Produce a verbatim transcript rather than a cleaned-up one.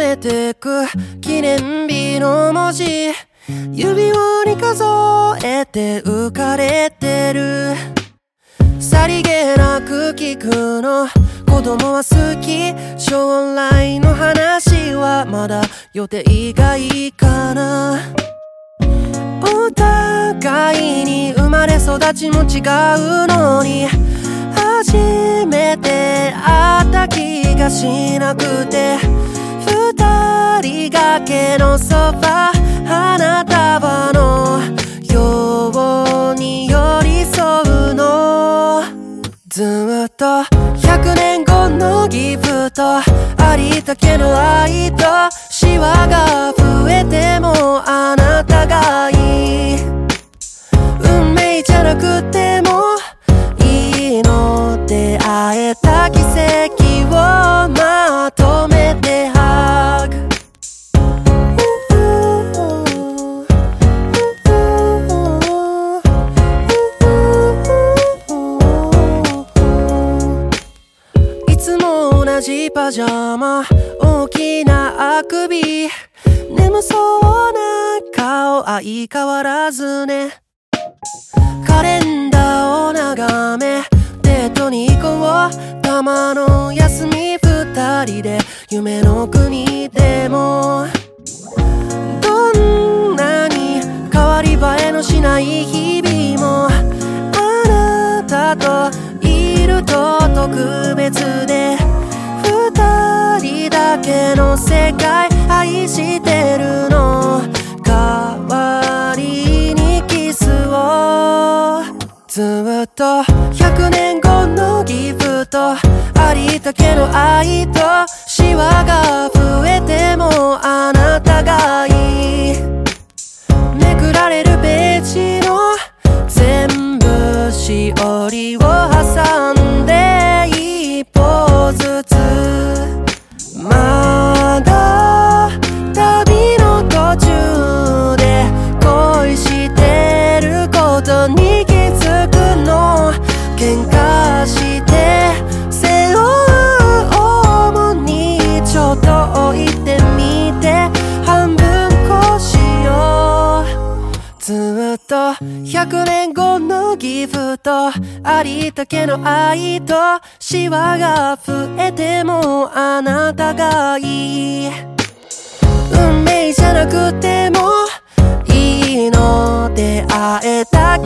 れてく記念日の文字、指輪に数えて浮かれてる。さりげなく聞くの、子供は好き、将来の話はまだ予定がいいかな。お互いに生まれ育ちも違うのに、初めて会った気がしなくて、二人掛けのそば、花束のように寄り添うの。ずっとひゃくねんごのギフト、ありったけの愛とシワが増えてもあなたがいい。運命じゃなくてもいいの、出会えた奇跡をまとめてハグ。いつも同じパジャマ、大きなあくび、眠そうな顔相変わらずね。カレンダーを眺めデートに行こう、たまの休み二人で夢の国でも。どんなに変わり映えのしない日々も、あなたといると特別で、二人だけの世界愛してるの。代わりにキスを、ずっとひゃくねんごのギフト、ありったけの愛とシワが増えてもあなたがいい。めくられるページの全部しおりを挟んで一歩ずつ、まだ旅の途中で恋してることに気づくの。喧嘩して背負う重荷ちょっと置いてみて、半分こしよう。ずっとひゃくねんごのギフト、ありったけの愛とシワが増えてもあなたがいい。運命じゃなくてもいいの、出会えた